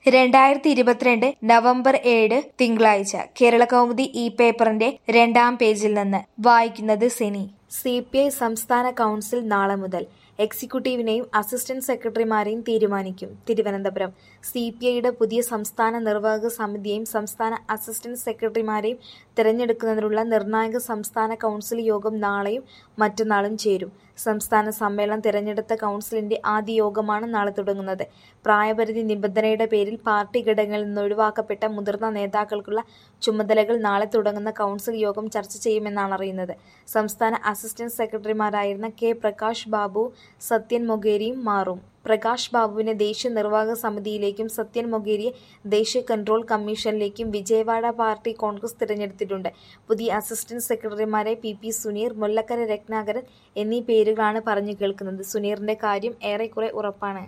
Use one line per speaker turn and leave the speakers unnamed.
2022 November 7 തിങ്കളാഴ്ച കേരളകൗമുദി ഈ പേപ്പറിന്റെ 2-ാം പേജിൽ നിന്ന് വായിക്കുന്നത് സിനി. CPI സംസ്ഥാന കൗൺസിൽ നാളെ മുതൽ എക്സിക്യൂട്ടീവിനെയും അസിസ്റ്റന്റ് സെക്രട്ടറിമാരെയും തീരുമാനിക്കും. തിരുവനന്തപുരം CPIയുടെ പുതിയ സംസ്ഥാന നിർവാഹക സമിതിയെയും സംസ്ഥാന അസിസ്റ്റന്റ് സെക്രട്ടറിമാരെയും തിരഞ്ഞെടുക്കുന്നതിനുള്ള നിർണായക സംസ്ഥാന കൗൺസിൽ യോഗം നാളെയും മറ്റന്നാളും ചേരും. സംസ്ഥാന സമ്മേളനം തിരഞ്ഞെടുത്ത കൗൺസിലിന്റെ ആദ്യ യോഗമാണ് നാളെ തുടങ്ങുന്നത്. പ്രായപരിധി നിബന്ധനയുടെ പേരിൽ പാർട്ടി ഘടകങ്ങളിൽ നിന്ന് ഒഴിവാക്കപ്പെട്ട മുതിർന്ന നേതാക്കൾക്കുള്ള ചുമതലകൾ നാളെ തുടങ്ങുന്ന കൗൺസിൽ യോഗം ചർച്ച ചെയ്യുമെന്നാണ് അറിയുന്നത്. സംസ്ഥാന അസിസ്റ്റന്റ് സെക്രട്ടറിമാരായിരുന്ന കെ പ്രകാശ് ബാബു, സത്യൻ മൊകേരിയും മാറും. പ്രകാശ് ബാബുവിനെ ദേശീയ നിർവാഹക സമിതിയിലേക്കും സത്യൻ മൊകേരിയെ ദേശീയ കൺട്രോൾ കമ്മീഷനിലേക്കും വിജയവാഡ പാർട്ടി കോൺഗ്രസ് തിരഞ്ഞെടുത്തിട്ടുണ്ട്. പുതിയ അസിസ്റ്റന്റ് സെക്രട്ടറിമാരെ PP സുനീർ, മുല്ലക്കര രത്നാകരൻ എന്നീ പേരുകളാണ് പറഞ്ഞു കേൾക്കുന്നത്. സുനീറിന്റെ കാര്യം ഏറെക്കുറെ ഉറപ്പാണ്.